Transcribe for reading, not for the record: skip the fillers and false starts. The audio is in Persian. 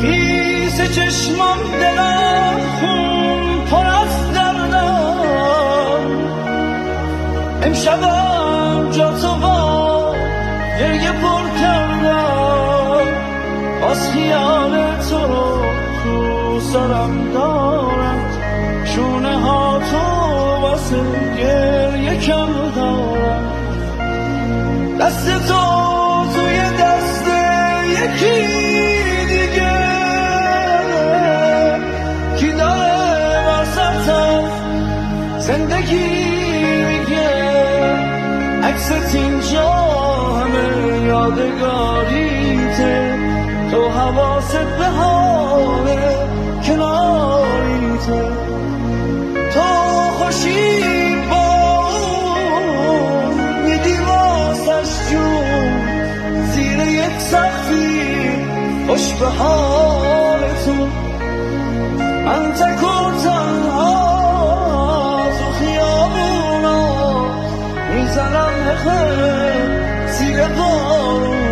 خیس چشمم دلم خون پر از دردم، امشبم جا تو با گریه پر کردم، باز خیال تو رو تو سرم دارم، شونه ها تو واسه گریه کم دارم، دست تو توی دست یکی دیگه، کی داره واسطم زندگی میگه، عکست اینجا همه یادگاریته، تو حواست به حال کناریته، تو خوشی با اون میدی واسش جون، زیر یک سقفی خوش به حالتون، من تک و تنها تو خیابونا میزنم نخه زیر بارون.